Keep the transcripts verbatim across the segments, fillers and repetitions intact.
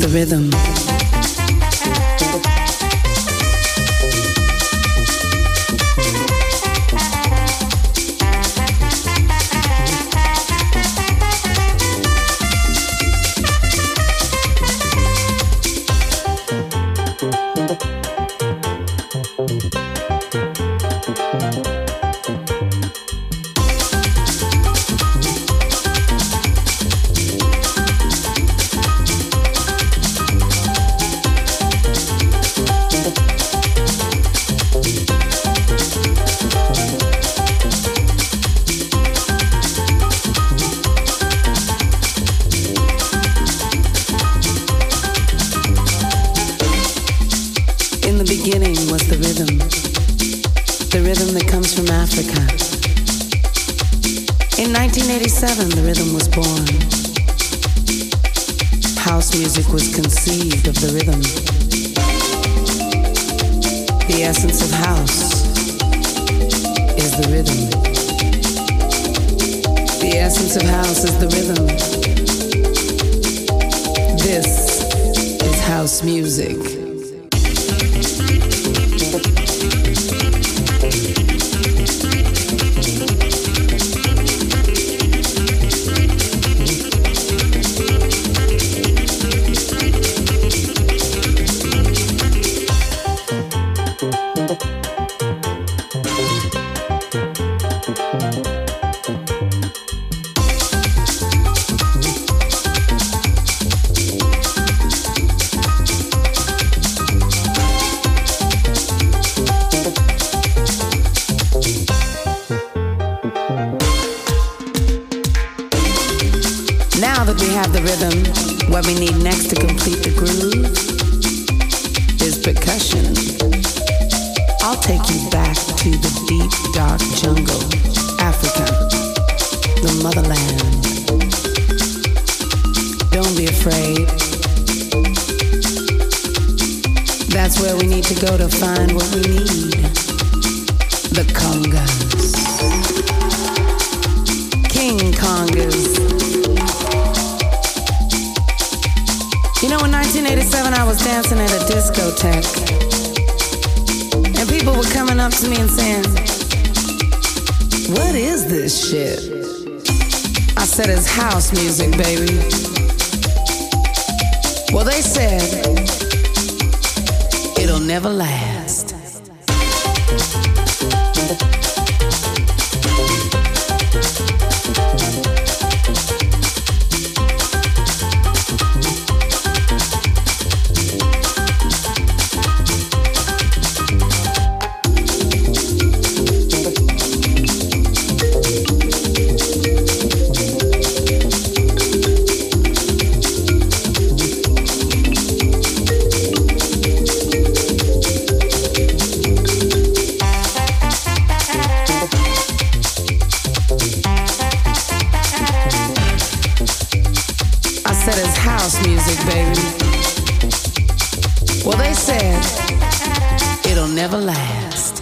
the rhythm. The rhythm was born. House music was conceived of the rhythm. The essence of house is the rhythm. The essence of house is the rhythm. This is house music. The rhythm, what we need next to complete the groove is percussion. I'll take you back to the deep, dark jungle, Africa, the motherland. Don't be afraid. That's where we need to go to find what we need. The congas. King congas. You know, in nineteen eighty-seven, I was dancing at a discotheque, and people were coming up to me and saying, "What is this shit?" I said, "It's house music, baby." Well, they said, "It'll never last." Never last.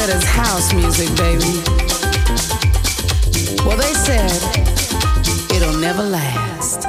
said it's house music, baby. Well, they said it'll never last.